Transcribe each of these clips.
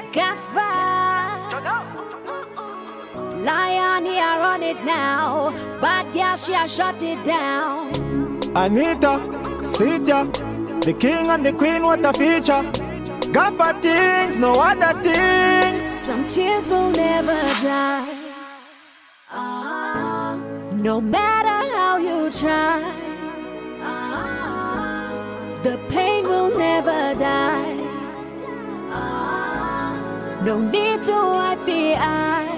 Gaffer. Lion, he a run it now. Bad girl, she a shut it down. Anita, Cynthia, the king and the queen, what a feature. Gaffer things, no other things. Some tears will never dry. No matter how you try, the pain will never die. No need to wipe the eye.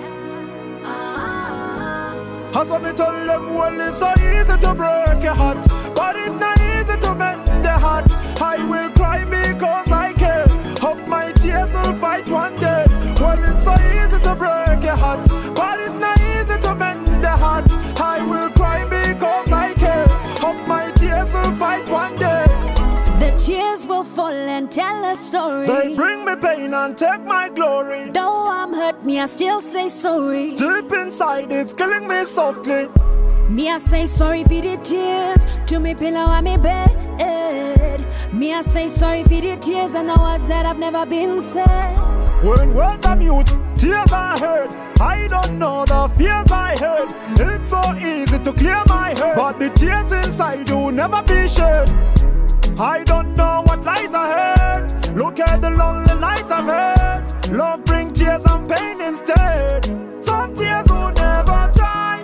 As what me tell them, well, it's so easy to break your heart, but it's not easy to mend the heart. I will cry because I care. Hope my tears will fight one day. Well, it's so easy to break your heart, but it's not easy to mend the heart. I will cry because I care. Hope my tears will fight one day. The tears will fall and tell a story. They bring me pain and take my glory. Though I'm hurt, me I still say sorry. Deep inside it's killing me softly. Me I say sorry for the tears to me pillow and me bed. Me I say sorry for the tears and the words that have never been said. When words are mute, tears are heard. I don't know the fears I heard. It's so easy to clear my head, but the tears inside will never be shed. I don't know what lies ahead. Look at the lonely nights I've had. Love bring tears and pain instead. Some tears will never dry.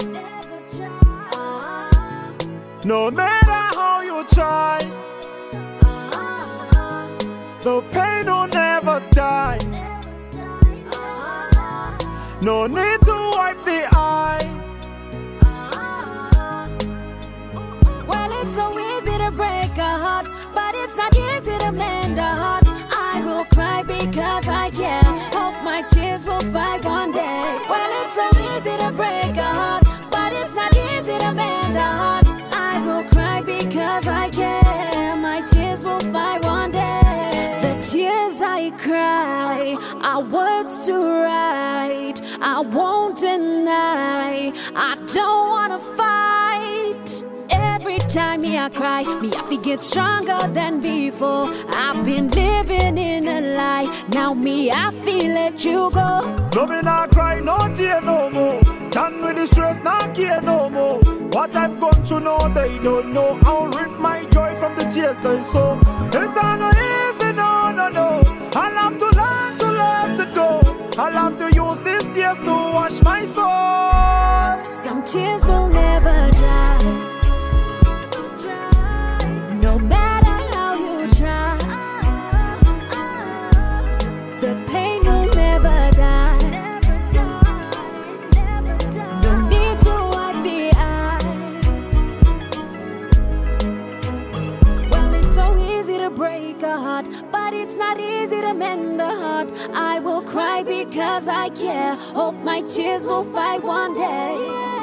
No matter how you try, the pain will never die. No need to wipe the eye. Well, it's so easy to break a heart, but it's not easy to mend a heart. I will cry because I care. Hope my tears will fight one day. Well, it's so easy to break a heart, but it's not easy to mend a heart. I will cry because I care. My tears will fight one day. The tears I cry are words to write. I won't deny. I don't wanna fight. Every time me I cry, me I feel get stronger than before. I've been living in a lie. Now me I feel let you go. No me not cry, no tear no more. Done with the stress, not care no more. What I've gone through, no they don't know. I'll rip my joy from the tears they sow. It's not easy, no, no, no. I'll have to learn to let it go. I'll have to use these tears to wash my soul. Some tears will never dry. No matter how you try, the pain will never die. No need to wipe the eye. Well, it's so easy to break a heart, but it's not easy to mend a heart. I will cry because I care. Hope my tears will fight one day.